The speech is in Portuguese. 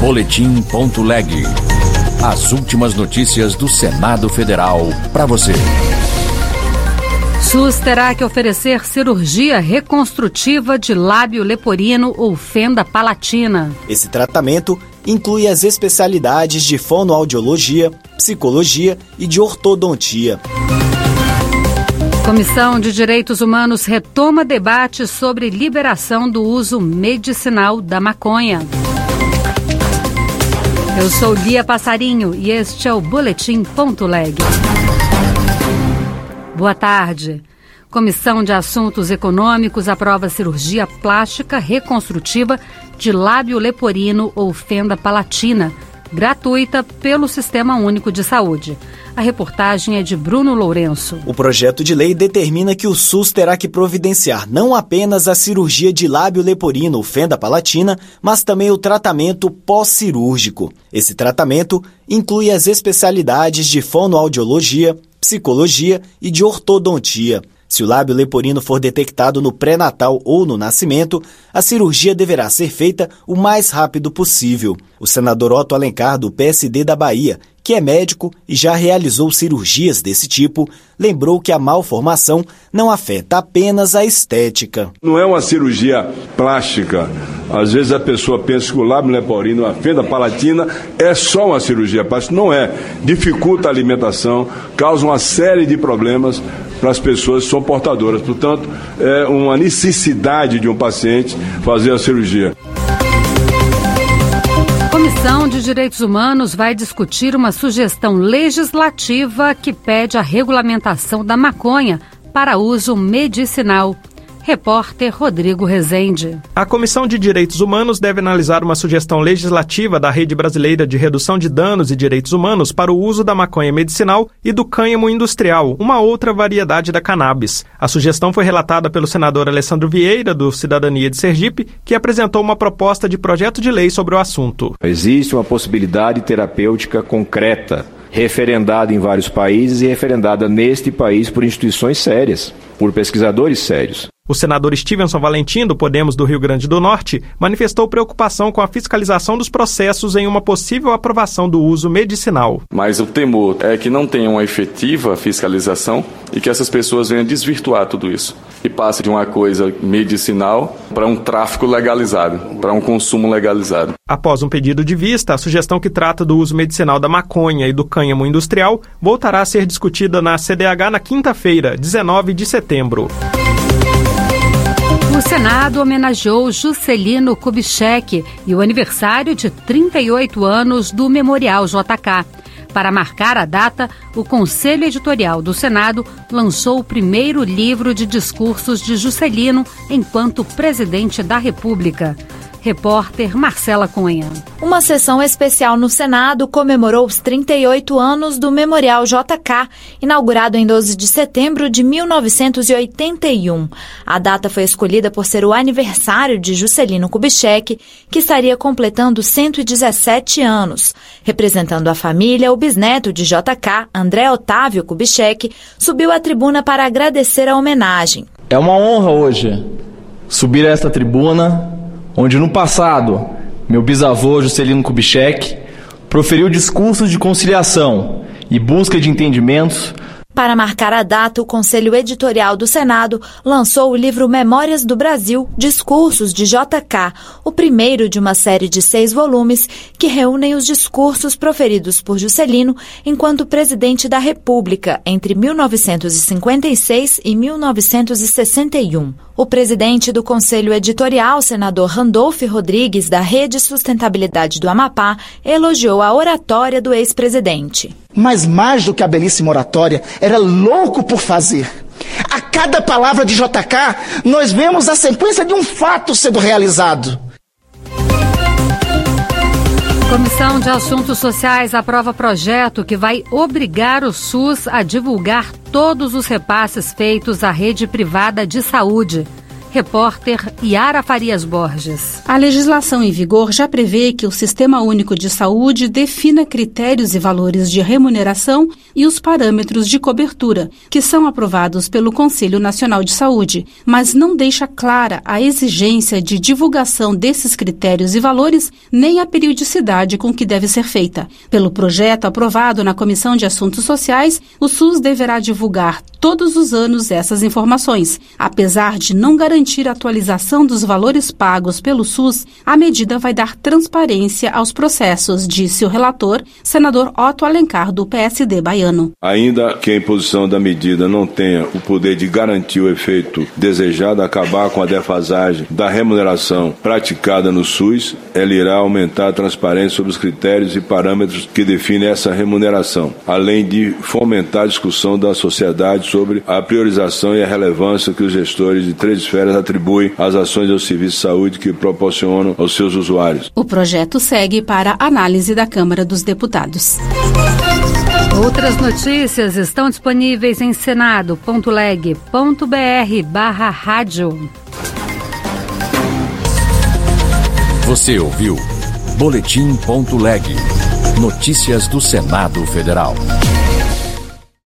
Boletim.leg. As últimas notícias do Senado Federal para você. SUS terá que oferecer cirurgia reconstrutiva de lábio leporino ou fenda palatina. Esse tratamento inclui as especialidades de fonoaudiologia, psicologia e de ortodontia. Comissão de Direitos Humanos retoma debate sobre liberação do uso medicinal da maconha. Eu sou Lia Passarinho e este é o Boletim.leg. Boa tarde. Comissão de Assuntos Econômicos aprova cirurgia plástica reconstrutiva de lábio leporino ou fenda palatina, gratuita pelo Sistema Único de Saúde. A reportagem é de Bruno Lourenço. O projeto de lei determina que o SUS terá que providenciar não apenas a cirurgia de lábio leporino ou fenda palatina, mas também o tratamento pós-cirúrgico. Esse tratamento inclui as especialidades de fonoaudiologia, psicologia e de ortodontia. Se o lábio leporino for detectado no pré-natal ou no nascimento, a cirurgia deverá ser feita o mais rápido possível. O senador Otto Alencar, do PSD da Bahia, que é médico e já realizou cirurgias desse tipo, lembrou que a malformação não afeta apenas a estética. Não é uma cirurgia plástica. Às vezes a pessoa pensa que o lábio leporino, a fenda palatina, é só uma cirurgia plástica. Não é. Dificulta a alimentação, causa uma série de problemas para as pessoas que são portadoras. Portanto, é uma necessidade de um paciente fazer a cirurgia. A Comissão de Direitos Humanos vai discutir uma sugestão legislativa que pede a regulamentação da maconha para uso medicinal. Repórter Rodrigo Rezende. A Comissão de Direitos Humanos deve analisar uma sugestão legislativa da Rede Brasileira de Redução de Danos e Direitos Humanos para o uso da maconha medicinal e do cânhamo industrial, uma outra variedade da cannabis. A sugestão foi relatada pelo senador Alessandro Vieira, do Cidadania de Sergipe, que apresentou uma proposta de projeto de lei sobre o assunto. Existe uma possibilidade terapêutica concreta, referendada em vários países e referendada neste país por instituições sérias, por pesquisadores sérios. O senador Stevenson Valentim, do Podemos do Rio Grande do Norte, manifestou preocupação com a fiscalização dos processos em uma possível aprovação do uso medicinal. Mas o temor é que não tenha uma efetiva fiscalização e que essas pessoas venham desvirtuar tudo isso e passe de uma coisa medicinal para um tráfico legalizado, para um consumo legalizado. Após um pedido de vista, a sugestão que trata do uso medicinal da maconha e do cânhamo industrial voltará a ser discutida na CDH na quinta-feira, 19 de setembro. O Senado homenageou Juscelino Kubitschek e o aniversário de 38 anos do Memorial JK. Para marcar a data, o Conselho Editorial do Senado lançou o primeiro livro de discursos de Juscelino enquanto presidente da República. Repórter Marcela Cunha. Uma sessão especial no Senado comemorou os 38 anos do Memorial JK, inaugurado em 12 de setembro de 1981. A data foi escolhida por ser o aniversário de Juscelino Kubitschek, que estaria completando 117 anos. Representando a família, o bisneto de JK, André Otávio Kubitschek, subiu à tribuna para agradecer a homenagem. É uma honra hoje subir a esta tribuna, onde no passado meu bisavô Juscelino Kubitschek proferiu discursos de conciliação e busca de entendimentos. Para marcar a data, o Conselho Editorial do Senado lançou o livro Memórias do Brasil, Discursos de JK, o primeiro de uma série de 6 volumes que reúnem os discursos proferidos por Juscelino enquanto presidente da República entre 1956 e 1961. O presidente do Conselho Editorial, senador Randolph Rodrigues, da Rede Sustentabilidade do Amapá, elogiou a oratória do ex-presidente. Mas mais do que a belíssima oratória, era louco por fazer. A cada palavra de JK, nós vemos a sequência de um fato sendo realizado. Comissão de Assuntos Sociais aprova projeto que vai obrigar o SUS a divulgar todos os repasses feitos à rede privada de saúde. Repórter Yara Farias Borges. A legislação em vigor já prevê que o Sistema Único de Saúde defina critérios e valores de remuneração e os parâmetros de cobertura, que são aprovados pelo Conselho Nacional de Saúde, mas não deixa clara a exigência de divulgação desses critérios e valores, nem a periodicidade com que deve ser feita. Pelo projeto aprovado na Comissão de Assuntos Sociais, o SUS deverá divulgar todos os anos essas informações. Apesar de não garantir a atualização dos valores pagos pelo SUS, a medida vai dar transparência aos processos, disse o relator, senador Otto Alencar, do PSD baiano. Ainda que a imposição da medida não tenha o poder de garantir o efeito desejado, acabar com a defasagem da remuneração praticada no SUS, ela irá aumentar a transparência sobre os critérios e parâmetros que definem essa remuneração, além de fomentar a discussão da sociedade sobre a priorização e a relevância que os gestores de 3 esferas atribuem às ações e aos serviços de saúde que proporcionam aos seus usuários. O projeto segue para análise da Câmara dos Deputados. Outras notícias estão disponíveis em senado.leg.br/rádio. Você ouviu Boletim.leg. Notícias do Senado Federal.